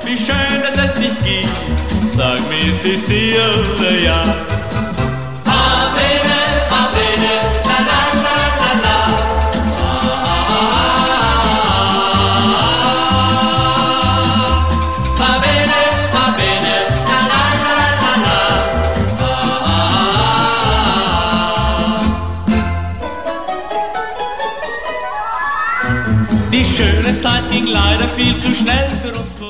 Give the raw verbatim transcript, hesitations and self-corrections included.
wie schön, dass es dich gibt. Sag mir, Cecilia, ja. Ah, bene, ah, bene, la la la la la. Ah, bene, ah, bene, la la la la la. Die schöne Zeit ging leider viel zu schnell für uns.